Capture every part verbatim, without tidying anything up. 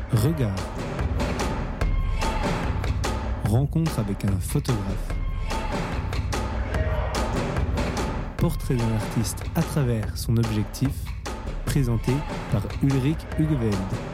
Regard. Rencontre avec un photographe. Portrait d'un artiste à travers son objectif, présenté par Ulrich Hugeveld.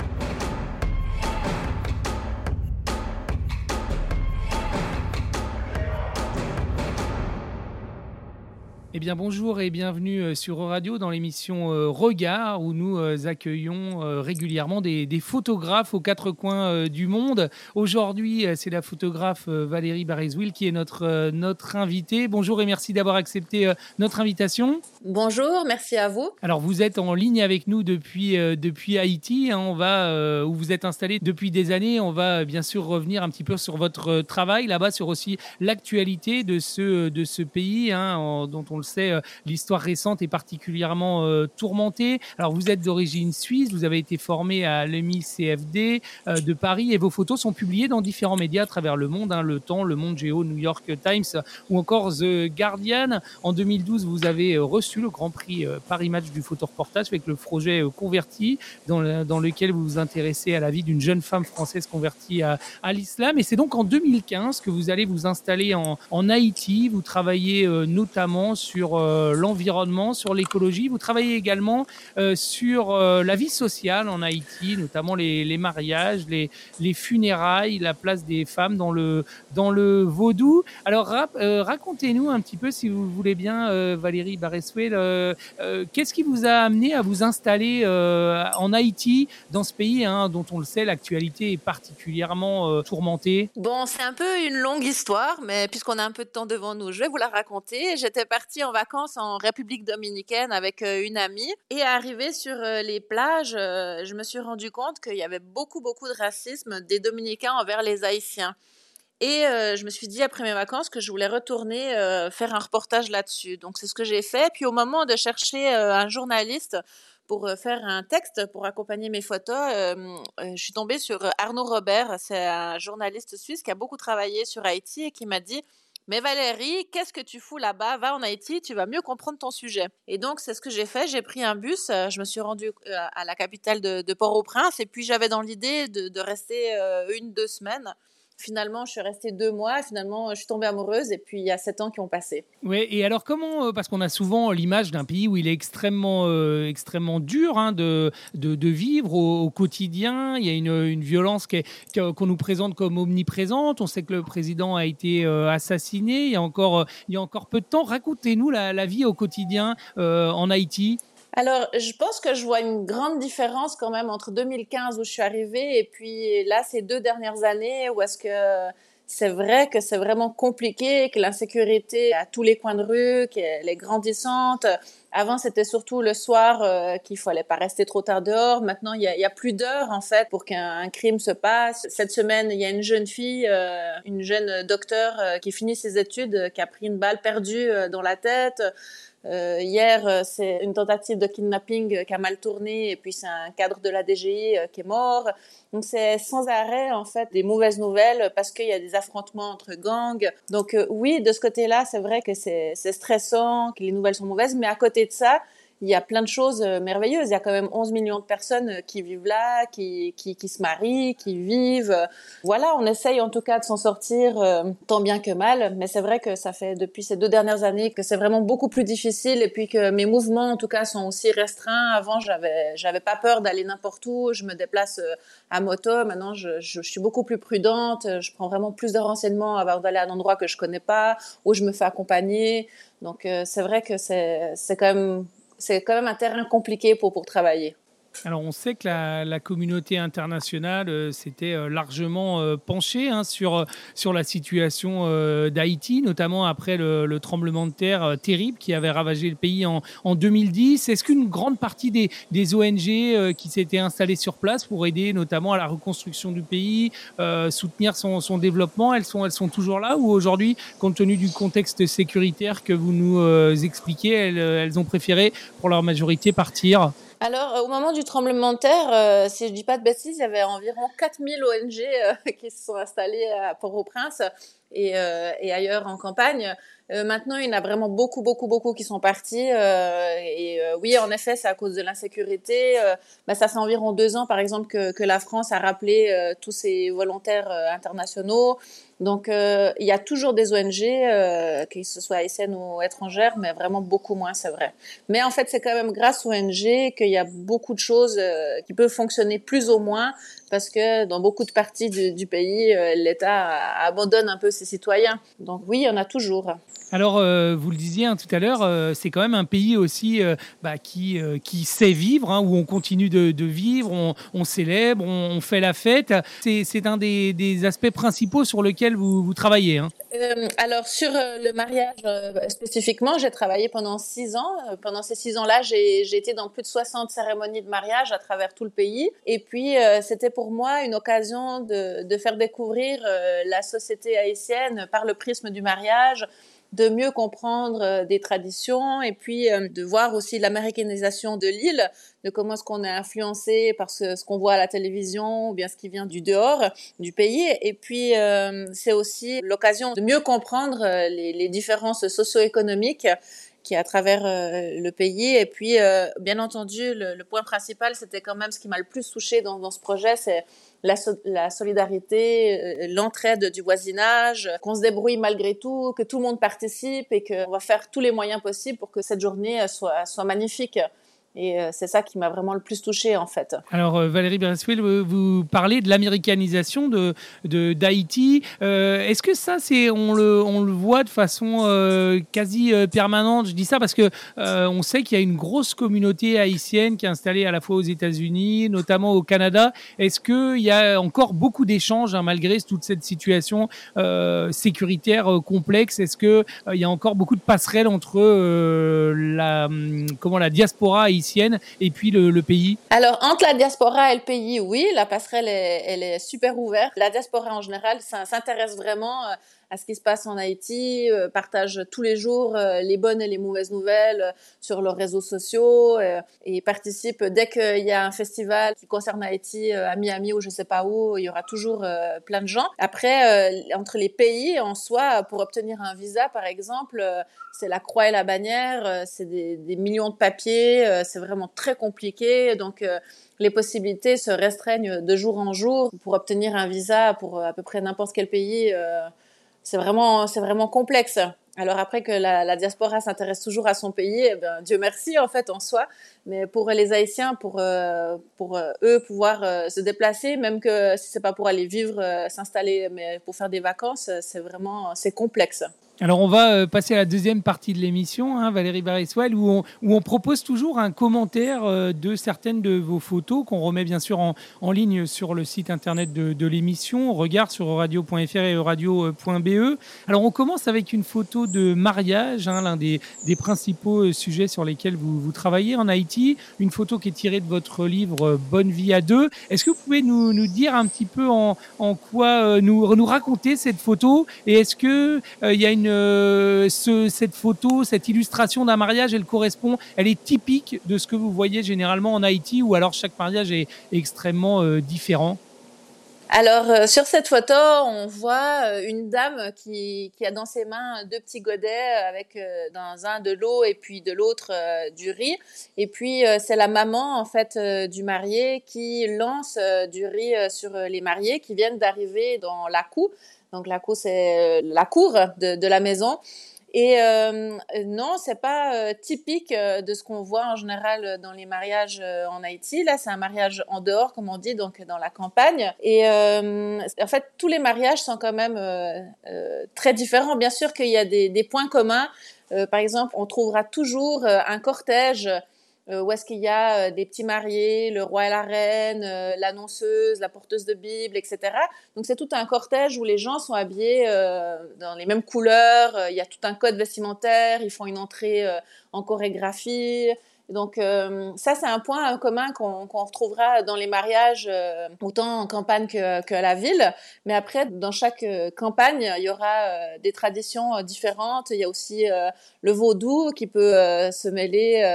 Eh bien bonjour et bienvenue sur Euradio dans l'émission euh, Regard où nous euh, accueillons euh, régulièrement des, des photographes aux quatre coins euh, du monde. Aujourd'hui, euh, c'est la photographe euh, Valérie Barreswil qui est notre, euh, notre invitée. Bonjour et merci d'avoir accepté euh, notre invitation. Bonjour, merci à vous. Alors vous êtes en ligne avec nous depuis, euh, depuis Haïti, hein, on va, euh, où vous êtes installé depuis des années. On va euh, bien sûr revenir un petit peu sur votre euh, travail là-bas, sur aussi l'actualité de ce, de ce pays hein, en, dont on le sait, euh, l'histoire récente est particulièrement euh, tourmentée. Alors, vous êtes d'origine suisse, vous avez été formé à l'E M I C F D euh, de Paris et vos photos sont publiées dans différents médias à travers le monde, hein, Le Temps, Le Monde Géo, New York Times ou encore The Guardian. En deux mille douze, vous avez reçu le Grand Prix euh, Paris Match du photoreportage avec le projet euh, Converti, dans, le, dans lequel vous vous intéressez à la vie d'une jeune femme française convertie à, à l'islam. Et c'est donc en deux mille quinze que vous allez vous installer en, en Haïti. Vous travaillez euh, notamment sur sur euh, l'environnement, sur l'écologie. Vous travaillez également euh, sur euh, la vie sociale en Haïti, notamment les, les mariages, les, les funérailles, la place des femmes dans le, dans le vaudou. Alors, rap, euh, racontez-nous un petit peu, si vous voulez bien, euh, Valérie Barreswil, euh, euh, qu'est-ce qui vous a amené à vous installer euh, en Haïti, dans ce pays hein, dont on le sait, l'actualité est particulièrement euh, tourmentée? Bon, c'est un peu une longue histoire, mais puisqu'on a un peu de temps devant nous, je vais vous la raconter. J'étais partie en vacances en République dominicaine avec euh, une amie et arrivée sur euh, les plages, euh, je me suis rendu compte qu'il y avait beaucoup, beaucoup de racisme des Dominicains envers les Haïtiens. Et euh, je me suis dit après mes vacances que je voulais retourner euh, faire un reportage là-dessus. Donc c'est ce que j'ai fait. Puis au moment de chercher euh, un journaliste pour euh, faire un texte, pour accompagner mes photos, euh, euh, je suis tombée sur Arnaud Robert. C'est un journaliste suisse qui a beaucoup travaillé sur Haïti et qui m'a dit « Mais Valérie, qu'est-ce que tu fous là-bas? Va en Haïti, tu vas mieux comprendre ton sujet. » Et donc c'est ce que j'ai fait. J'ai pris un bus, euh, je me suis rendue euh, à la capitale de, de Port-au-Prince et puis j'avais dans l'idée de, de rester euh, une, deux semaines. Finalement, je suis restée deux mois. Finalement, je suis tombée amoureuse et puis il y a sept ans qui ont passé. Oui, et alors comment, parce qu'on a souvent l'image d'un pays où il est extrêmement, euh, extrêmement dur hein, de, de, de vivre au, au quotidien. Il y a une, une violence qui est, qu'on nous présente comme omniprésente. On sait que le président a été euh, assassiné il y a encore, il y a encore peu de temps. Racontez-nous la, la vie au quotidien euh, en Haïti. Alors, je pense que je vois une grande différence quand même entre deux mille quinze où je suis arrivée et puis là, ces deux dernières années où est-ce que c'est vrai que c'est vraiment compliqué, que l'insécurité à tous les coins de rue, qu'elle est grandissante. Avant, c'était surtout le soir euh, qu'il fallait pas rester trop tard dehors. Maintenant, il y a, il y a plus d'heures en fait pour qu'un crime se passe. Cette semaine, il y a une jeune fille, euh, une jeune docteure euh, qui finit ses études, euh, qui a pris une balle perdue euh, dans la tête. Euh, hier, euh, c'est une tentative de kidnapping euh, qui a mal tourné et puis c'est un cadre de la D G I euh, qui est mort. Donc c'est sans arrêt en fait des mauvaises nouvelles parce qu'il y a des affrontements entre gangs. Donc euh, oui, de ce côté-là, c'est vrai que c'est, c'est stressant, que les nouvelles sont mauvaises, mais à côté de ça, il y a plein de choses merveilleuses. Il y a quand même onze millions de personnes qui vivent là, qui, qui, qui se marient, qui vivent. Voilà, on essaye en tout cas de s'en sortir euh, tant bien que mal. Mais c'est vrai que ça fait depuis ces deux dernières années que c'est vraiment beaucoup plus difficile et puis que mes mouvements en tout cas sont aussi restreints. Avant, j'avais, j'avais pas peur d'aller n'importe où. Je me déplace à moto. Maintenant, je, je, je suis beaucoup plus prudente. Je prends vraiment plus de renseignements avant d'aller à un endroit que je connais pas, où je me fais accompagner. Donc, euh, c'est vrai que c'est, c'est quand même... c'est quand même un terrain compliqué pour, pour travailler. Alors, on sait que la, la communauté internationale euh, s'était euh, largement euh, penchée hein, sur, sur la situation euh, d'Haïti, notamment après le, le tremblement de terre euh, terrible qui avait ravagé le pays en, en deux mille dix. Est-ce qu'une grande partie des, des O N G euh, qui s'étaient installées sur place pour aider notamment à la reconstruction du pays, euh, soutenir son, son développement, elles sont, elles sont toujours là ou aujourd'hui, compte tenu du contexte sécuritaire que vous nous euh, expliquez, elles, elles ont préféré pour leur majorité partir? Alors, au moment du tremblement de terre, euh, si je dis pas de bêtises, il y avait environ quatre mille O N G euh, qui se sont installés à Port-au-Prince et, euh, et ailleurs en campagne. Euh, maintenant, il y en a vraiment beaucoup, beaucoup, beaucoup qui sont partis. Euh, et euh, oui, en effet, c'est à cause de l'insécurité. Euh, bah, ça fait environ deux ans, par exemple, que, que la France a rappelé euh, tous ses volontaires euh, internationaux. Donc, euh, il y a toujours des O N G, euh, que ce soit haïtiennes ou étrangères, mais vraiment beaucoup moins, c'est vrai. Mais en fait, c'est quand même grâce aux O N G qu'il y a beaucoup de choses euh, qui peuvent fonctionner plus ou moins, parce que dans beaucoup de parties du, du pays, euh, l'État abandonne un peu ses citoyens. Donc oui, il y en a toujours. Alors, euh, vous le disiez hein, tout à l'heure, euh, c'est quand même un pays aussi euh, bah, qui, euh, qui sait vivre, hein, où on continue de, de vivre, on, on célèbre, on, on fait la fête. C'est, c'est un des, des aspects principaux sur lesquels vous, vous travaillez. Hein. Euh, alors, sur euh, le mariage euh, spécifiquement, j'ai travaillé pendant six ans. Euh, pendant ces six ans-là, j'ai, j'ai été dans plus de soixante cérémonies de mariage à travers tout le pays. Et puis, euh, c'était pour moi une occasion de, de faire découvrir euh, la société haïtienne par le prisme du mariage, de mieux comprendre euh, des traditions et puis euh, de voir aussi l'américanisation de l'île, de comment est-ce qu'on est influencé par ce, ce qu'on voit à la télévision ou bien ce qui vient du dehors du pays. Et puis, euh, c'est aussi l'occasion de mieux comprendre euh, les, les différences socio-économiques qui est à travers euh, le pays. Et puis, euh, bien entendu, le, le point principal, c'était quand même ce qui m'a le plus touchée dans, dans ce projet, c'est la, so- la solidarité, euh, l'entraide du voisinage, qu'on se débrouille malgré tout, que tout le monde participe et qu'on va faire tous les moyens possibles pour que cette journée soit, soit magnifique. Et euh, c'est ça qui m'a vraiment le plus touchée, en fait. Alors, euh, Valérie Bereswil, vous parlez de l'américanisation de, de, d'Haïti. Euh, est-ce que ça, c'est, on, le, on le voit de façon euh, quasi euh, permanente? Je dis ça parce que euh, on sait qu'il y a une grosse communauté haïtienne qui est installée à la fois aux États-Unis, notamment au Canada. Est-ce qu'il y a encore beaucoup d'échanges, hein, malgré toute cette situation euh, sécuritaire euh, complexe? Est-ce qu'il euh, y a encore beaucoup de passerelles entre euh, la, comment, la diaspora haïtienne et puis le, le pays? Alors, entre la diaspora et le pays, oui, la passerelle, est, elle est super ouverte. La diaspora, en général, ça, s'intéresse vraiment à ce qui se passe en Haïti, euh, partage tous les jours euh, les bonnes et les mauvaises nouvelles euh, sur leurs réseaux sociaux euh, et participe dès qu'il y a un festival qui concerne Haïti euh, à Miami ou je sais pas où, il y aura toujours euh, plein de gens. Après, euh, entre les pays en soi, pour obtenir un visa, par exemple, euh, c'est la croix et la bannière, euh, c'est des, des millions de papiers, euh, c'est vraiment très compliqué. Donc, euh, les possibilités se restreignent de jour en jour. Pour obtenir un visa pour à peu près n'importe quel pays, euh, c'est vraiment, c'est vraiment complexe. Alors après que la, la diaspora s'intéresse toujours à son pays, eh ben, Dieu merci en fait en soi. Mais pour les Haïtiens, pour euh, pour euh, eux pouvoir euh, se déplacer, même que si c'est pas pour aller vivre, euh, s'installer, mais pour faire des vacances, c'est vraiment c'est complexe. Alors, on va passer à la deuxième partie de l'émission, hein, Valérie Bereswil, où on, où on propose toujours un commentaire de certaines de vos photos qu'on remet bien sûr en, en ligne sur le site internet de, de l'émission. On regarde sur euradio point f r et euradio point b e. Alors, on commence avec une photo de mariage, hein, l'un des, des principaux sujets sur lesquels vous, vous travaillez en Haïti. Une photo qui est tirée de votre livre « Bonne vie à deux ». Est-ce que vous pouvez nous, nous dire un petit peu en, en quoi nous, nous raconter cette photo? Et est-ce qu'il euh, y a une Euh, ce, cette photo, cette illustration d'un mariage, elle correspond, elle est typique de ce que vous voyez généralement en Haïti, ou alors chaque mariage est, est extrêmement euh, différent? Alors, euh, sur cette photo, on voit euh, une dame qui, qui a dans ses mains deux petits godets avec euh, dans un de l'eau et puis de l'autre euh, du riz. Et puis, euh, c'est la maman, en fait, euh, du marié qui lance euh, du riz euh, sur les mariés qui viennent d'arriver dans la cour. Donc, la cour, c'est la cour de, de la maison. Et euh, non, c'est pas euh, typique euh, de ce qu'on voit en général dans les mariages euh, en Haïti. Là, c'est un mariage en dehors, comme on dit, donc dans la campagne. Et euh, en fait, tous les mariages sont quand même euh, euh, très différents. Bien sûr qu'il y a des, des points communs. Euh, par exemple, on trouvera toujours euh, un cortège Euh, où est-ce qu'il y a euh, des petits mariés, le roi et la reine, euh, l'annonceuse, la porteuse de Bible, et cetera. Donc, c'est tout un cortège où les gens sont habillés euh, dans les mêmes couleurs. Euh, il y a tout un code vestimentaire. Ils font une entrée euh, en chorégraphie. Donc, euh, ça, c'est un point commun qu'on, qu'on retrouvera dans les mariages, euh, autant en campagne que, que à la ville. Mais après, dans chaque euh, campagne, il y aura euh, des traditions euh, différentes. Il y a aussi euh, le vaudou qui peut euh, se mêler euh,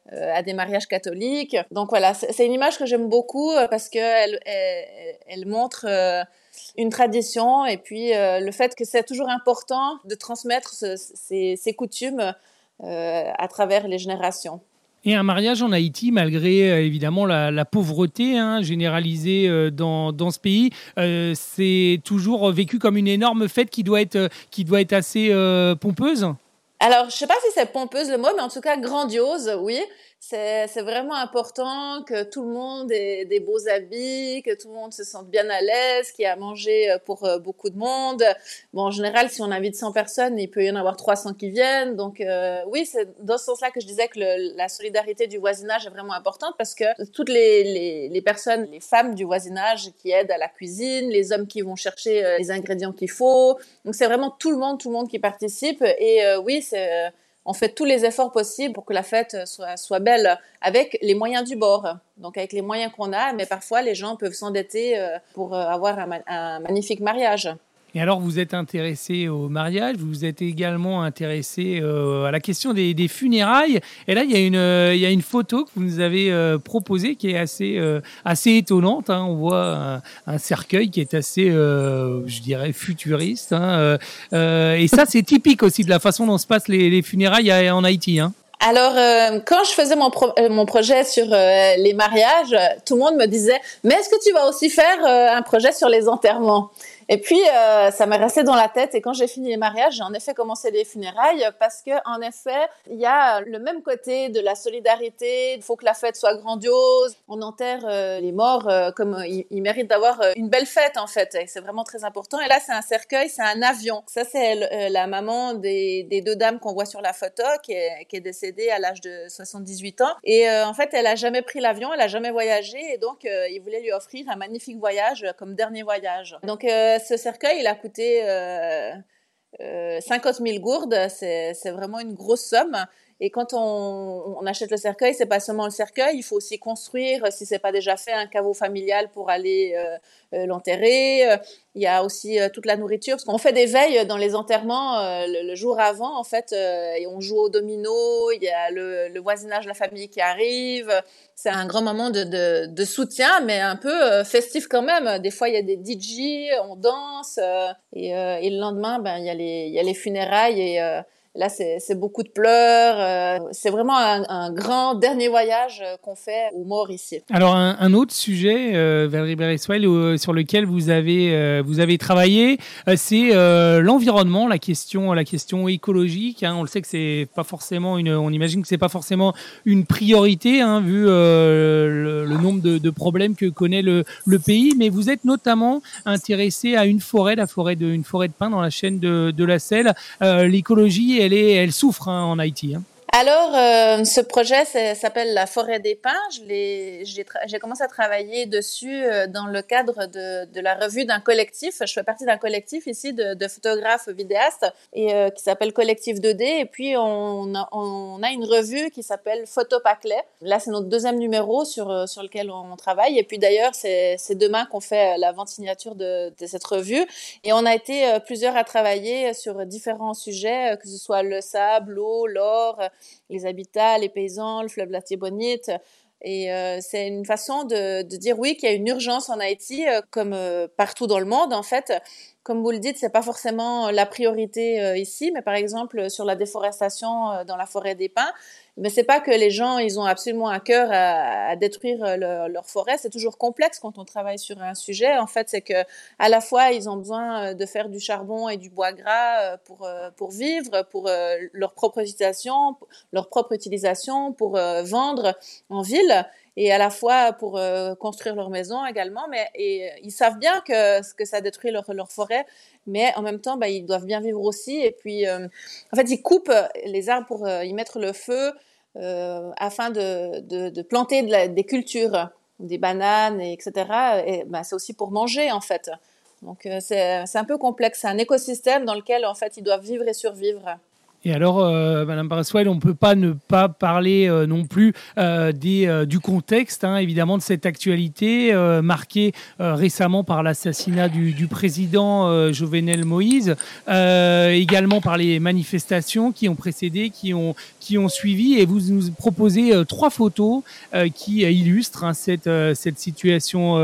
euh, à des mariages catholiques. Donc voilà, c'est, c'est une image que j'aime beaucoup parce qu'elle elle, elle montre euh, une tradition et puis euh, le fait que c'est toujours important de transmettre ce, ces, ces coutumes euh, à travers les générations. Et un mariage en Haïti, malgré euh, évidemment la, la pauvreté hein, généralisée euh, dans, dans ce pays, euh, c'est toujours vécu comme une énorme fête qui doit être, qui doit être assez euh, pompeuse. Alors, je sais pas si c'est pompeuse le mot, mais en tout cas grandiose, oui. C'est, c'est vraiment important que tout le monde ait des beaux habits, que tout le monde se sente bien à l'aise, qu'il y a à manger pour beaucoup de monde. Bon, en général, si on invite cent personnes, il peut y en avoir trois cents qui viennent. Donc, euh, oui, c'est dans ce sens-là que je disais que le, la solidarité du voisinage est vraiment importante parce que toutes les, les, les personnes, les femmes du voisinage qui aident à la cuisine, les hommes qui vont chercher les ingrédients qu'il faut. Donc, c'est vraiment tout le monde, tout le monde qui participe. Et euh, oui, c'est... on fait tous les efforts possibles pour que la fête soit, soit belle avec les moyens du bord. Donc, avec les moyens qu'on a, mais parfois, les gens peuvent s'endetter pour avoir un, un magnifique mariage. Et alors, vous êtes intéressé au mariage, vous êtes également intéressé euh, à la question des, des funérailles. Et là, il y a une, euh, il y a une photo que vous nous avez euh, proposée qui est assez, euh, assez étonnante. Hein. On voit un, un cercueil qui est assez, euh, je dirais, futuriste. Hein. Euh, et ça, c'est typique aussi de la façon dont se passent les, les funérailles en Haïti. Hein. Alors, euh, quand je faisais mon, pro- euh, mon projet sur euh, les mariages, tout le monde me disait « Mais est-ce que tu vas aussi faire euh, un projet sur les enterrements ?» Et puis, euh, ça m'est resté dans la tête. Et quand j'ai fini les mariages, j'ai en effet commencé les funérailles parce que, en effet, il y a le même côté de la solidarité. Il faut que la fête soit grandiose. On enterre euh, les morts euh, comme euh, ils, ils méritent d'avoir euh, une belle fête, en fait. Et c'est vraiment très important. Et là, c'est un cercueil, c'est un avion. Ça, c'est euh, la maman des, des deux dames qu'on voit sur la photo, qui est, qui est décédée à l'âge de soixante-dix-huit ans. Et euh, en fait, elle a jamais pris l'avion, elle a jamais voyagé. Et donc, euh, ils voulaient lui offrir un magnifique voyage euh, comme dernier voyage. Donc, euh, ce cercueil, il a coûté euh, euh, cinquante mille gourdes. C'est, c'est vraiment une grosse somme. Et quand on, on achète le cercueil, c'est pas seulement le cercueil, il faut aussi construire, si c'est pas déjà fait, un caveau familial pour aller euh, euh, l'enterrer. Il y a aussi euh, toute la nourriture, parce qu'on fait des veilles dans les enterrements euh, le, le jour avant, en fait, euh, et on joue au domino. Il y a le, le voisinage de la famille qui arrive. C'est un grand moment de, de, de soutien, mais un peu euh, festif quand même. Des fois, il y a des D J, on danse, euh, et, euh, et le lendemain, ben il y a les, il y a les funérailles et euh, là, c'est, c'est beaucoup de pleurs. Euh, c'est vraiment un, un grand dernier voyage qu'on fait aux morts ici. Alors, un, un autre sujet, euh, Valérie Béressoil, euh, sur lequel vous avez, euh, vous avez travaillé, euh, c'est euh, l'environnement, la question, la question écologique. Hein. On le sait que c'est pas forcément une, on imagine que c'est pas forcément une priorité, hein, vu euh, le, le nombre de, de problèmes que connaît le, le pays. Mais vous êtes notamment intéressé à une forêt, la forêt de, une forêt de pins dans la chaîne de, de la Selle. Euh, l'écologie, elle est, elle souffre hein, en Haïti. Hein. Alors, euh, ce projet s'appelle la Forêt des Pins. Je l'ai, j'ai, tra- j'ai commencé à travailler dessus euh, dans le cadre de, de la revue d'un collectif. Je fais partie d'un collectif ici de, de photographes vidéastes et euh, qui s'appelle Collectif deux D. Et puis, on a, on a une revue qui s'appelle Photo Paclet. Là, c'est notre deuxième numéro sur, sur lequel on travaille. Et puis, d'ailleurs, c'est, c'est demain qu'on fait la vente signature de, de cette revue. Et on a été euh, plusieurs à travailler sur différents sujets, que ce soit le sable, l'eau, l'or, les habitats, les paysans, le fleuve Latibonite. Et euh, c'est une façon de, de dire oui qu'il y a une urgence en Haïti, euh, comme euh, partout dans le monde en fait. Comme vous le dites, c'est pas forcément la priorité euh, ici, mais par exemple sur la déforestation euh, dans la forêt des pins, mais c'est pas que les gens ils ont absolument à cœur à, à détruire le, leur forêt. C'est toujours complexe quand on travaille sur un sujet. En fait, c'est que à la fois ils ont besoin de faire du charbon et du bois gras pour pour vivre, pour leur propre utilisation, leur propre utilisation, pour vendre en ville. Et à la fois pour euh, construire leur maison également, mais et, ils savent bien que, que ça détruit leur, leur forêt, mais en même temps, bah, ils doivent bien vivre aussi. Et puis, euh, en fait, ils coupent les arbres pour euh, y mettre le feu euh, afin de, de, de planter de la, des cultures, des bananes, et, etc. Et bah, c'est aussi pour manger, en fait. Donc, euh, c'est, c'est un peu complexe. C'est un écosystème dans lequel, en fait, ils doivent vivre et survivre. Et alors, euh, Madame Braswell, on ne peut pas ne pas parler euh, non plus euh, des, euh, du contexte, hein, évidemment, de cette actualité euh, marquée euh, récemment par l'assassinat du, du président euh, Jovenel Moïse, euh, également par les manifestations qui ont précédé, qui ont, qui ont suivi. Et vous nous proposez euh, trois photos euh, qui euh, illustrent hein, cette, euh, cette situation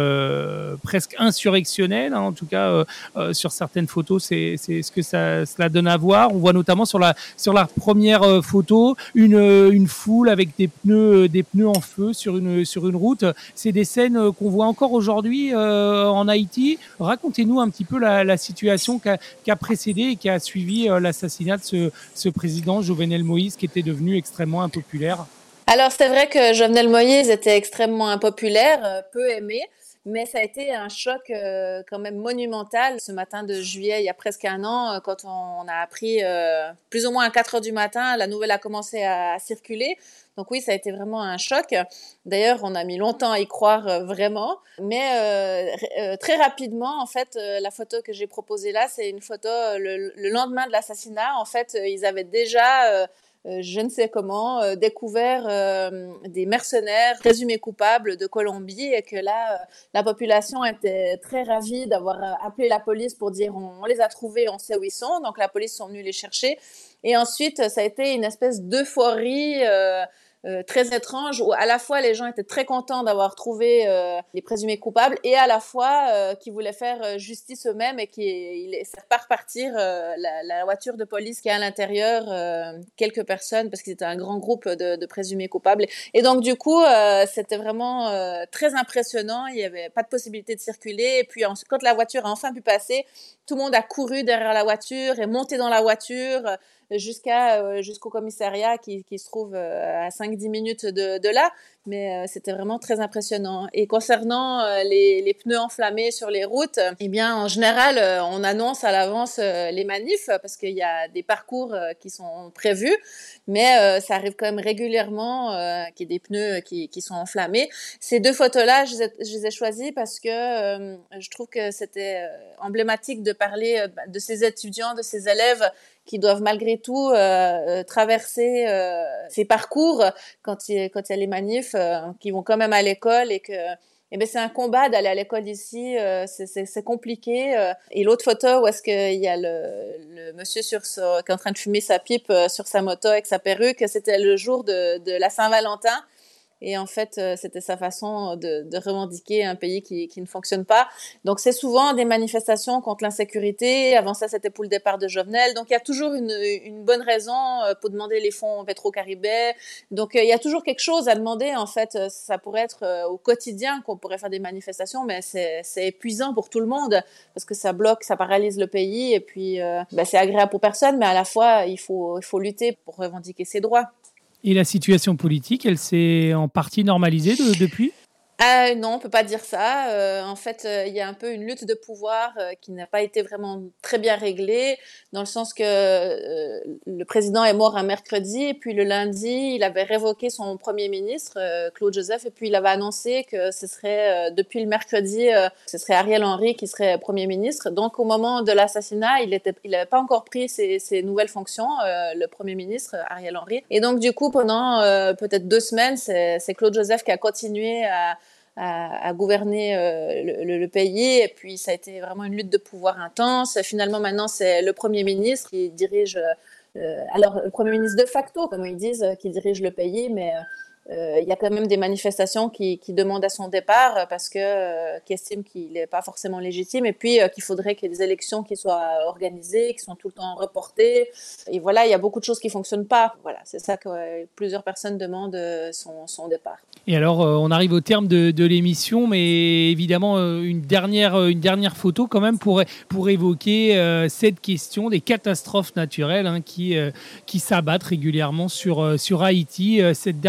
euh, presque insurrectionnelle. Hein, en tout cas, euh, euh, sur certaines photos, c'est, c'est ce que ça, cela donne à voir. On voit notamment sur la sur la première euh, photo une euh, une foule avec des pneus euh, des pneus en feu sur une sur une route. C'est des scènes euh, qu'on voit encore aujourd'hui euh, en Haïti. Racontez-nous un petit peu la, la situation qui a, qui a précédé et qui a suivi euh, l'assassinat de ce ce président Jovenel Moïse qui était devenu extrêmement impopulaire. Alors c'est vrai que Jovenel Moïse était extrêmement impopulaire, euh, peu aimé. Mais ça a été un choc euh, quand même monumental ce matin de juillet, il y a presque un an, quand on a appris euh, plus ou moins à quatre heures du matin, la nouvelle a commencé à, à circuler. Donc oui, ça a été vraiment un choc. D'ailleurs, on a mis longtemps à y croire euh, vraiment. Mais euh, euh, très rapidement, en fait, euh, la photo que j'ai proposée là, c'est une photo euh, le, le lendemain de l'assassinat. En fait, euh, ils avaient déjà... Euh, Euh, je ne sais comment, euh, découvert euh, des mercenaires présumés coupables de Colombie et que là, euh, la population était très ravie d'avoir euh, appelé la police pour dire on, on les a trouvés, on sait où ils sont. Donc la police sont venus les chercher. Et ensuite, ça a été une espèce d'euphorie euh, Euh, très étrange où à la fois les gens étaient très contents d'avoir trouvé euh, les présumés coupables et à la fois euh, qui voulaient faire justice eux-mêmes et qui laissaient pas repartir euh, la, la voiture de police qui est à l'intérieur euh, quelques personnes parce que c'était un grand groupe de, de présumés coupables et donc du coup euh, c'était vraiment euh, très impressionnant, il y avait pas de possibilité de circuler et puis ensuite, quand la voiture a enfin pu passer, tout le monde a couru derrière la voiture et monté dans la voiture jusqu'à euh, jusqu'au commissariat qui, qui se trouve euh, à cinq dix minutes de, de là, mais euh, c'était vraiment très impressionnant. Et concernant euh, les, les pneus enflammés sur les routes, eh bien en général euh, on annonce à l'avance euh, les manifs parce qu'il y a des parcours euh, qui sont prévus, mais euh, ça arrive quand même régulièrement euh, qu'il y ait des pneus qui, qui sont enflammés. Ces deux photos-là, je, je les ai choisies parce que euh, je trouve que c'était emblématique de parler euh, de ces étudiants, de ces élèves qui doivent malgré tout euh, traverser euh, ces parcours quand il, quand il y a les manifs, euh, qui vont quand même à l'école et que eh bien, c'est un combat d'aller à l'école ici, euh, c'est, c'est, c'est compliqué. Euh. Et l'autre photo où est-ce qu'il y a le, le monsieur sur ce, qui est en train de fumer sa pipe euh, sur sa moto avec sa perruque, c'était le jour de, de la Saint-Valentin. Et en fait, euh, c'était sa façon de, de revendiquer un pays qui, qui ne fonctionne pas. Donc, c'est souvent des manifestations contre l'insécurité. Avant ça, c'était pour le départ de Jovenel. Donc, il y a toujours une, une bonne raison pour demander les fonds Petro-Caribais. Donc, il y a toujours quelque chose à demander. En fait, ça pourrait être au quotidien qu'on pourrait faire des manifestations, mais c'est, c'est épuisant pour tout le monde parce que ça bloque, ça paralyse le pays. Et puis, euh, ben, c'est agréable pour personne, mais à la fois, il faut, il faut lutter pour revendiquer ses droits. Et la situation politique, elle s'est en partie normalisée de, depuis ? Euh, non, on peut pas dire ça. Euh, en fait, euh, il y a un peu une lutte de pouvoir euh, qui n'a pas été vraiment très bien réglée, dans le sens que euh, le président est mort un mercredi, et puis le lundi, il avait révoqué son premier ministre, euh, Claude Joseph, et puis il avait annoncé que ce serait, euh, depuis le mercredi, euh, ce serait Ariel Henry qui serait premier ministre. Donc, au moment de l'assassinat, il était, il avait pas encore pris ses, ses nouvelles fonctions, euh, le premier ministre, Ariel Henry. Et donc, du coup, pendant euh, peut-être deux semaines, c'est, c'est Claude Joseph qui a continué à À, à gouverner euh, le, le, le pays, et puis ça a été vraiment une lutte de pouvoir intense. Finalement, maintenant, c'est le Premier ministre qui dirige, euh, alors le Premier ministre de facto, comme ils disent, qui dirige le pays, mais euh, il y a quand même des manifestations qui, qui demandent à son départ parce que euh, qui estiment qu'il n'est pas forcément légitime, et puis euh, qu'il faudrait qu'il y ait des élections qui soient organisées, qui sont tout le temps reportées. Et voilà, il y a beaucoup de choses qui fonctionnent pas. Voilà, c'est ça que euh, plusieurs personnes demandent euh, son, son départ. Et alors, euh, on arrive au terme de, de l'émission, mais évidemment, euh, une, dernière, une dernière photo quand même pour, pour évoquer euh, cette question des catastrophes naturelles hein, qui, euh, qui s'abattent régulièrement sur, euh, sur Haïti. Euh, cette dernière photo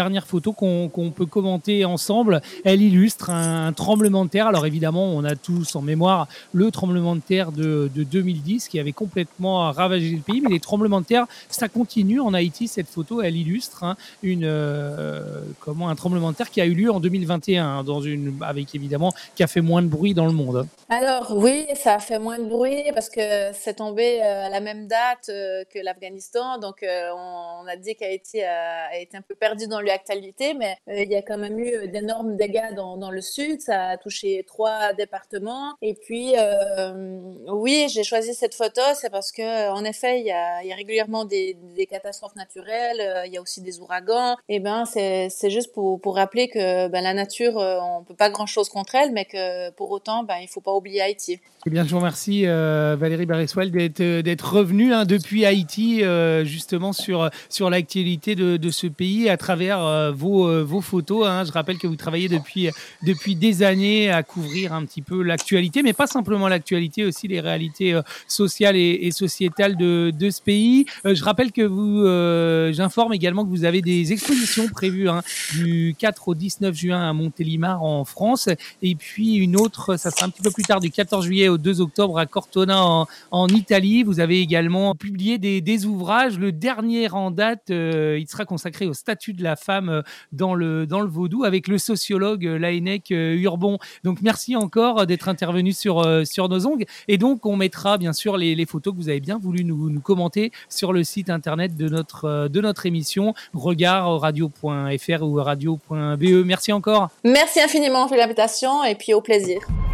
photo qu'on, qu'on peut commenter ensemble. Elle illustre un, un tremblement de terre. Alors évidemment, on a tous en mémoire le tremblement de terre de, de deux mille dix qui avait complètement ravagé le pays. Mais les tremblements de terre, ça continue en Haïti. Cette photo, elle illustre hein, une, euh, comment, un tremblement de terre qui a eu lieu en deux mille vingt et un, hein, dans une, avec évidemment, qui a fait moins de bruit dans le monde. Alors oui, ça a fait moins de bruit parce que c'est tombé à la même date que l'Afghanistan. Donc on a dit qu'Haïti a, a été un peu perdu dans l'actualité, mais il y a quand même eu d'énormes dégâts dans, dans le sud. Ça a touché trois départements. Et puis euh, oui, j'ai choisi cette photo, c'est parce que en effet, il y a, il y a régulièrement des, des catastrophes naturelles. Il y a aussi des ouragans. Et ben c'est, c'est juste pour, pour rappeler que ben, la nature, on peut pas grand chose contre elle, mais que pour autant, ben il faut pas oublier Haïti. Eh bien, je vous remercie euh, Valérie Bareswal d'être d'être revenue hein, depuis Haïti euh, justement sur sur l'actualité de, de ce pays à travers euh, vos euh, vos photos. Hein. Je rappelle que vous travaillez depuis depuis des années à couvrir un petit peu l'actualité, mais pas simplement l'actualité, aussi les réalités euh, sociales et, et sociétales de de ce pays. Euh, je rappelle que vous, euh, j'informe également que vous avez des expositions prévues hein, du quatre au dix-neuf juin à Montélimar en France, et puis une autre, ça sera un petit peu plus tard, du quatorze juillet au deux octobre à Cortona en, en Italie. Vous avez également publié des, des ouvrages. Le dernier en date, euh, il sera consacré au statut de la femme dans le, dans le vaudou avec le sociologue Laënnec Urbon. Donc merci encore d'être intervenu sur, sur nos ongles. Et donc on mettra bien sûr les, les photos que vous avez bien voulu nous, nous commenter sur le site internet de notre, de notre émission regard radio point f r ou radio point b e. Merci encore. Merci infiniment pour l'invitation et puis au plaisir.